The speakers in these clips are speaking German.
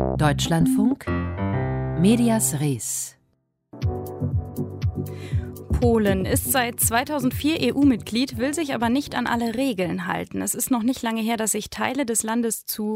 Deutschlandfunk Medias Res. Polen ist seit 2004 EU-Mitglied, will sich aber nicht an alle Regeln halten. Es ist noch nicht lange her, dass sich Teile des Landes zu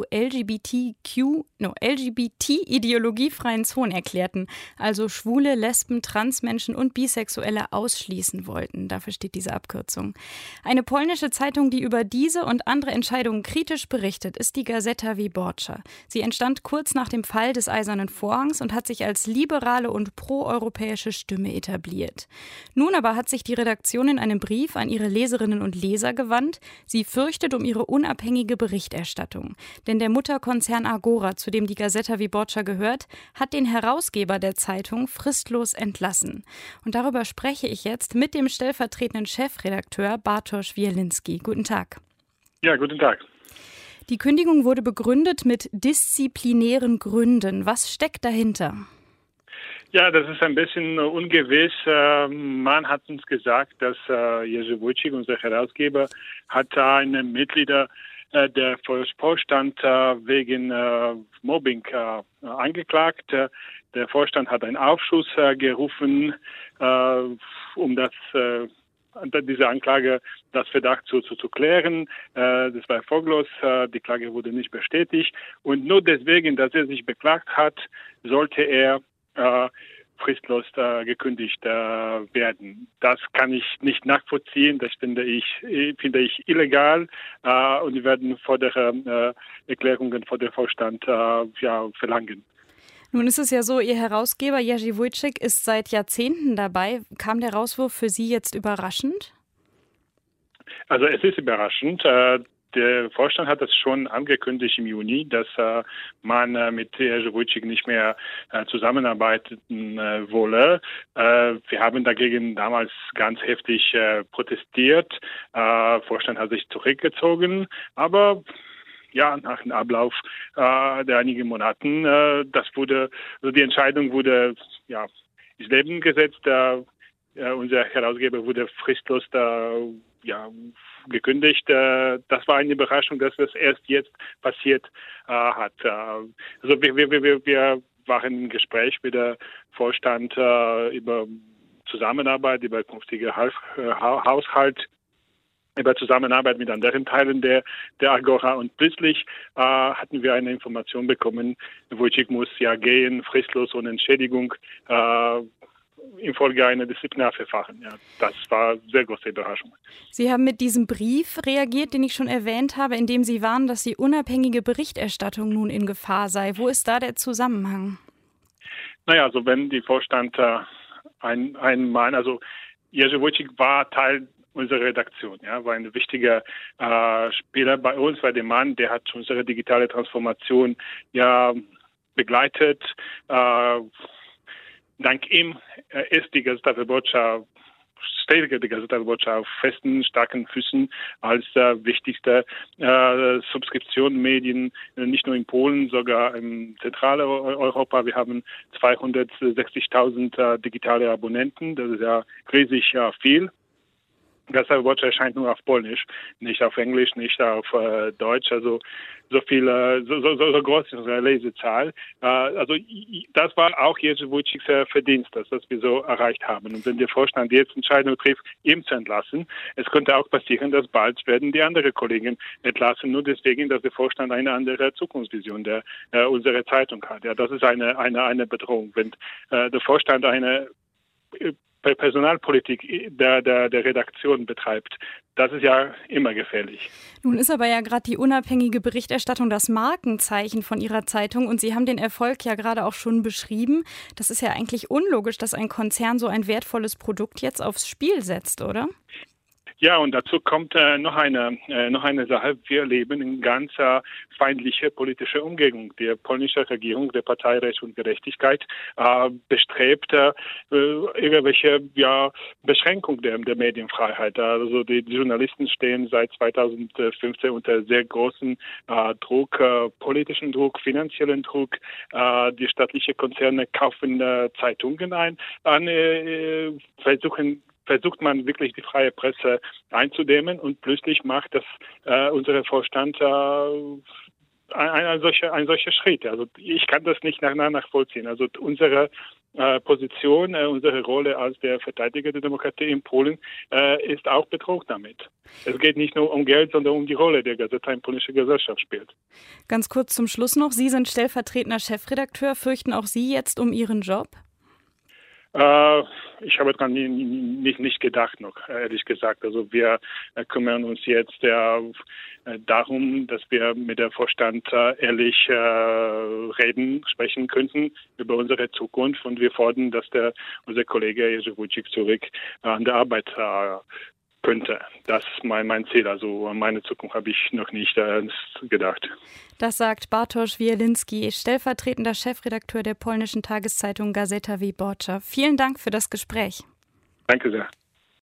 LGBT-ideologiefreien Zonen erklärten, also Schwule, Lesben, Transmenschen und Bisexuelle ausschließen wollten. Dafür steht diese Abkürzung. Eine polnische Zeitung, die über diese und andere Entscheidungen kritisch berichtet, ist die Gazeta Wyborcza. Sie entstand kurz nach dem Fall des Eisernen Vorhangs und hat sich als liberale und proeuropäische Stimme etabliert. Nun aber hat sich die Redaktion in einem Brief an ihre Leserinnen und Leser gewandt. Sie fürchtet um ihre unabhängige Berichterstattung. Denn der Mutterkonzern Agora, zu dem die Gazeta Wyborcza gehört, hat den Herausgeber der Zeitung fristlos entlassen. Und darüber spreche ich jetzt mit dem stellvertretenden Chefredakteur Bartosz Wielinski. Guten Tag. Ja, guten Tag. Die Kündigung wurde begründet mit disziplinären Gründen. Was steckt dahinter? Ja, das ist ein bisschen ungewiss. Man hat uns gesagt, dass Jerzy Wojcik, unser Herausgeber, hat eine Mitglieder der Vorstand wegen Mobbing angeklagt. Der Vorstand hat einen Aufschuss gerufen, um diese Anklage, das Verdacht zu klären. Das war erfolglos. Die Klage wurde nicht bestätigt. Und nur deswegen, dass er sich beklagt hat, sollte er fristlos gekündigt werden. Das kann ich nicht nachvollziehen. Das finde ich illegal. Und wir werden vordere Erklärungen vor dem Vorstand verlangen. Nun ist es ja so, Ihr Herausgeber Jerzy Wojcik ist seit Jahrzehnten dabei. Kam der Rauswurf für Sie jetzt überraschend? Also es ist überraschend. Der Vorstand hat das schon angekündigt im Juni, dass man mit Jerzy Wojcik nicht mehr zusammenarbeiten wolle. Wir haben dagegen damals ganz heftig protestiert. Der Vorstand hat sich zurückgezogen, aber ja, nach dem Ablauf der einigen Monaten, die Entscheidung wurde ins Leben gesetzt. Unser Herausgeber wurde fristlos gekündigt. Das war eine Überraschung, dass das erst jetzt passiert hat. Also wir waren im Gespräch mit der Vorstand über Zusammenarbeit, über künftige Haushalt, über Zusammenarbeit mit anderen Teilen der Agora, und plötzlich hatten wir eine Information bekommen, Wojcik muss gehen, fristlos ohne Entschädigung, infolge einer Disziplinarverfahren. Ja, das war eine sehr große Überraschung. Sie haben mit diesem Brief reagiert, den ich schon erwähnt habe, in dem Sie warnen, dass die unabhängige Berichterstattung nun in Gefahr sei. Wo ist da der Zusammenhang? Also wenn die Vorstand also Jerzy Wojcik war Teil unserer Redaktion, war ein wichtiger Spieler bei uns, war der Mann, der hat unsere digitale Transformation begleitet. Dank ihm ist die Gazeta Wyborcza auf festen, starken Füßen als wichtigste Subskription-Medien, nicht nur in Polen, sogar in Zentraleuropa. Wir haben 260.000 digitale Abonnenten, das ist riesig viel. Gazeta Wyborcza erscheint nur auf Polnisch, nicht auf Englisch, nicht auf Deutsch, also so groß ist unsere Lesezahl. Also das war auch Jerzy Wojciks Verdienst, dass wir so erreicht haben. Und wenn der Vorstand jetzt Entscheidung trifft, ihn zu entlassen, es könnte auch passieren, dass bald werden die anderen Kollegen entlassen, nur deswegen, dass der Vorstand eine andere Zukunftsvision unserer Zeitung hat. Ja, das ist eine Bedrohung. Wenn der Vorstand eine Personalpolitik der Redaktion betreibt, das ist ja immer gefährlich. Nun ist aber gerade die unabhängige Berichterstattung das Markenzeichen von Ihrer Zeitung, und Sie haben den Erfolg ja gerade auch schon beschrieben. Das ist ja eigentlich unlogisch, dass ein Konzern so ein wertvolles Produkt jetzt aufs Spiel setzt, oder? Ja, und dazu kommt noch eine Sache. Wir leben in ganz feindlicher politischer Umgebung. Die polnische Regierung, der Partei Recht und Gerechtigkeit, bestrebt irgendwelche Beschränkung der Medienfreiheit. Also die Journalisten stehen seit 2015 unter sehr großen Druck, politischen Druck, finanziellen Druck. Die staatlichen Konzerne kaufen Zeitungen ein, versucht man wirklich die freie Presse einzudämmen, und plötzlich macht das unsere Vorstand ein solcher Schritt. Also ich kann das nicht nachvollziehen. Also unsere Position, unsere Rolle als der Verteidiger der Demokratie in Polen ist auch bedroht damit. Es geht nicht nur um Geld, sondern um die Rolle, die Gazeta in polnischer Gesellschaft spielt. Ganz kurz zum Schluss noch. Sie sind stellvertretender Chefredakteur. Fürchten auch Sie jetzt um Ihren Job? Ich habe daran nicht gedacht noch, ehrlich gesagt. Also wir kümmern uns jetzt darum, dass wir mit der Vorstand ehrlich sprechen könnten über unsere Zukunft, und wir fordern, dass unser Kollege Jerzy Wójcik zurück an der Arbeit könnte. Das ist mein Ziel. Also an meine Zukunft habe ich noch nicht gedacht. Das sagt Bartosz Wielinski, stellvertretender Chefredakteur der polnischen Tageszeitung Gazeta Wyborcza. Vielen Dank für das Gespräch. Danke sehr.